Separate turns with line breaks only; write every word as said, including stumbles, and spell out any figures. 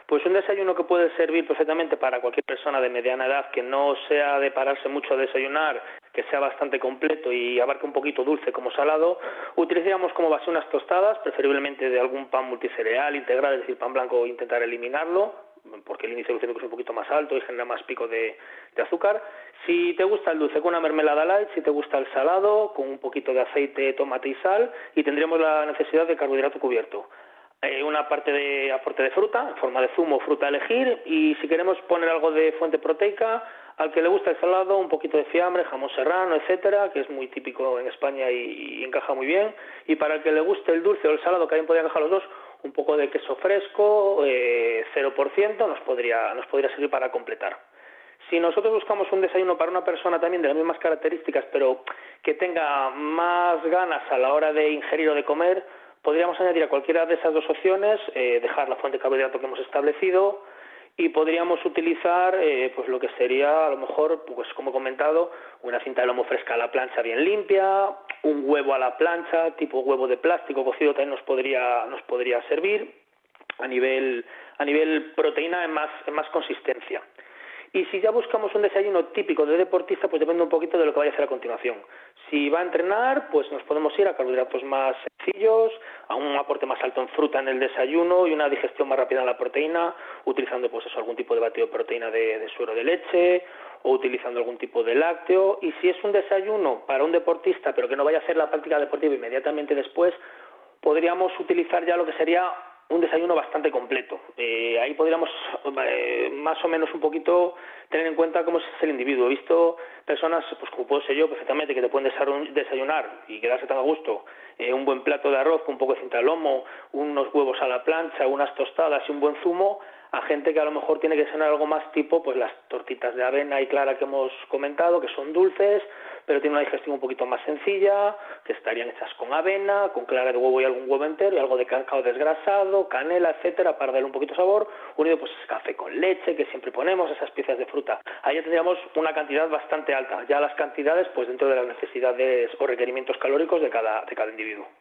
Pues un desayuno que puede servir perfectamente para cualquier persona de mediana edad, que no sea de pararse mucho a desayunar, que sea bastante completo y abarque un poquito dulce como salado, utilizaríamos como base unas tostadas, preferiblemente de algún pan multicereal integral, es decir, pan blanco, intentar eliminarlo, porque el índice glucémico es un poquito más alto y genera más pico de, de azúcar. Si te gusta el dulce, con una mermelada light; si te gusta el salado, con un poquito de aceite, tomate y sal, y tendríamos la necesidad de carbohidrato cubierto. Eh, una parte de aporte de fruta, en forma de zumo o fruta a elegir, y si queremos poner algo de fuente proteica, al que le gusta el salado, un poquito de fiambre, jamón serrano, etcétera, que es muy típico en España y, y encaja muy bien, y para el que le guste el dulce o el salado, que también podría encajar los dos, un poco de queso fresco, eh, cero por ciento, nos podría, nos podría servir para completar. Si nosotros buscamos un desayuno para una persona también de las mismas características, pero que tenga más ganas a la hora de ingerir o de comer, podríamos añadir a cualquiera de esas dos opciones, eh, dejar la fuente de carbohidrato que hemos establecido, y podríamos utilizar eh, pues lo que sería, a lo mejor, pues como he comentado, una cinta de lomo fresca a la plancha bien limpia, un huevo a la plancha, tipo huevo de plástico cocido, también nos podría, nos podría servir a nivel, a nivel proteína en más, en más consistencia. Y si ya buscamos un desayuno típico de deportista, pues depende un poquito de lo que vaya a hacer a continuación. Si va a entrenar, pues nos podemos ir a carbohidratos más sencillos, a un aporte más alto en fruta en el desayuno y una digestión más rápida en la proteína, utilizando pues eso, algún tipo de batido de proteína de, de suero de leche, o utilizando algún tipo de lácteo. Y si es un desayuno para un deportista, pero que no vaya a hacer la práctica deportiva inmediatamente después, podríamos utilizar ya lo que sería un desayuno bastante completo. Eh, ahí podríamos eh, más o menos un poquito tener en cuenta cómo es el individuo. He visto personas, pues como puedo ser yo perfectamente, que te pueden desayunar y quedarse tan a gusto, eh, un buen plato de arroz con un poco de cinta de lomo, unos huevos a la plancha, unas tostadas y un buen zumo, a gente que a lo mejor tiene que cenar algo más tipo pues las tortitas de avena y clara que hemos comentado, que son dulces, pero tienen una digestión un poquito más sencilla, que estarían hechas con avena, con clara de huevo y algún huevo entero, y algo de cacao desgrasado, canela, etcétera, para darle un poquito de sabor, unido pues café con leche, que siempre ponemos, esas piezas de fruta. Ahí ya tendríamos una cantidad bastante alta, ya las cantidades pues dentro de las necesidades o requerimientos calóricos de cada, de cada individuo.